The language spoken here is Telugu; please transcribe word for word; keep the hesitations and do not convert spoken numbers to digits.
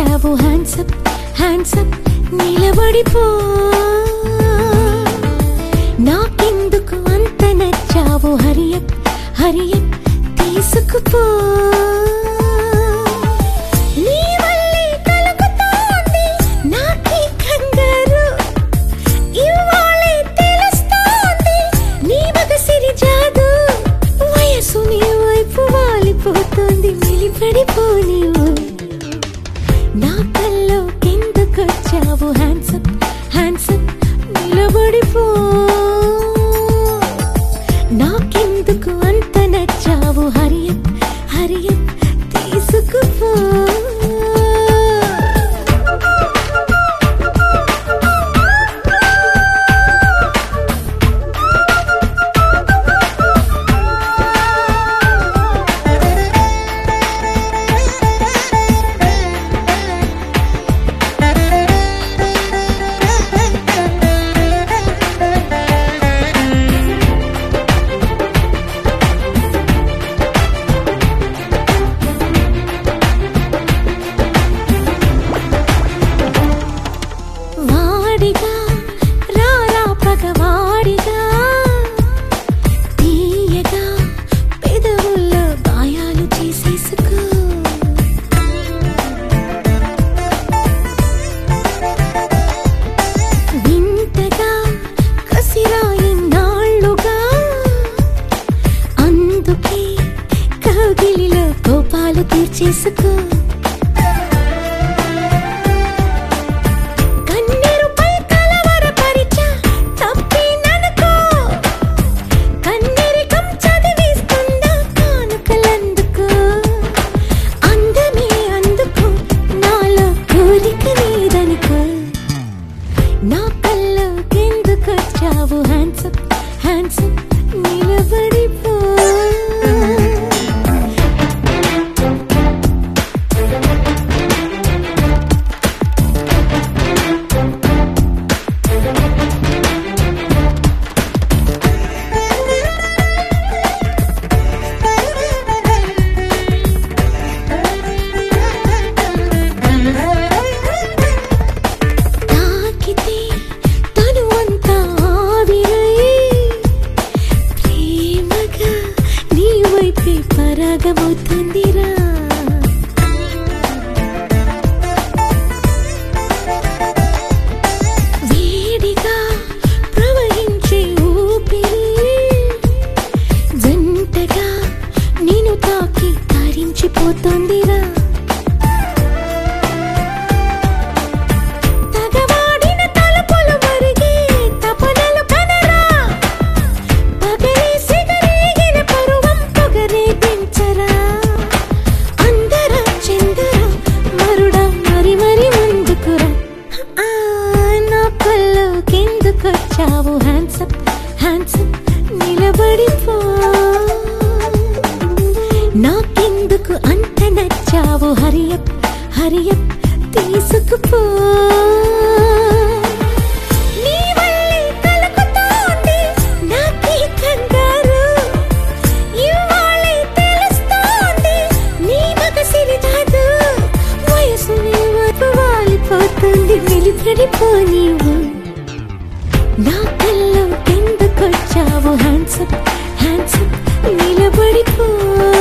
వచ్చావు హ్యాండ్సప్ హ్యాండ్సప్ నిలబడిపో నాకెందుకు అంత నచ్చావు హరియప్ హరియప్ తీసుకుపో నీ వల్లే కలుగుతోంది నాకే కంగారు ఇవాళే తెలుస్తోంది నీ మగసిరి జాదు వయసు నీ వైపు వాలిపోతోంది నిలిపడిపో నీవు నా కల్లో కిందకొచ్చావు హ్యాండ్సప్ హ్యాండ్సప్ నిలబడిపో నాకెందుకు అంత నచ్చావు హరియప్ హరియప్ తీసుకుపో రారా పగవాడిగా తీయగా పెదవుల్లో గాయాలు చేసేసుకో వింతగా కసిరాయి నాళ్ళుగా అందుకే కౌగిలిలో కోపాలు తీర్చేసుకో నా కల్లో కిందకొచ్చావు హ్యాండ్సప్ హ్యాండ్సప్ నిలబడిపో పరాగమవుతుందిరా వేడిగా ప్రవహించే ఊపిరి జంటగా నిన్ను తాకి తరించిపోతుందిరా కిందకొచ్చావు హ్యాండ్సప్ హ్యాండ్సప్ నిలబడిపో నాకెందుకు అంత నచ్చావు హరియప్ హరియప్ తీసుకుపో నీ వల్లే కలుగుతోంది నాకే కంగారు ఇవాళే తెలుస్తోంది నీ మగసిరి జాదు వయసు నీ వైపు వాలిపోతుంది నిలిపడిపో నీవు నా కల్లో కిందకొచ్చావు హ్యాండ్సప్ హ్యాండ్సప్ నిలబడిపో